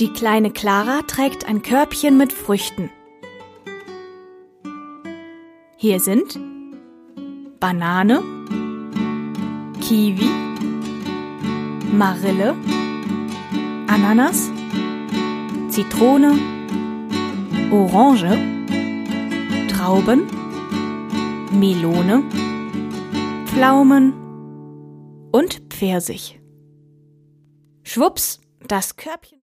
Die kleine Clara trägt ein Körbchen mit Früchten. Hier sind Banane, Kiwi, Marille, Ananas, Zitrone, Orange, Trauben, Melone, Pflaumen und Pfirsich. Schwupps, das Körbchen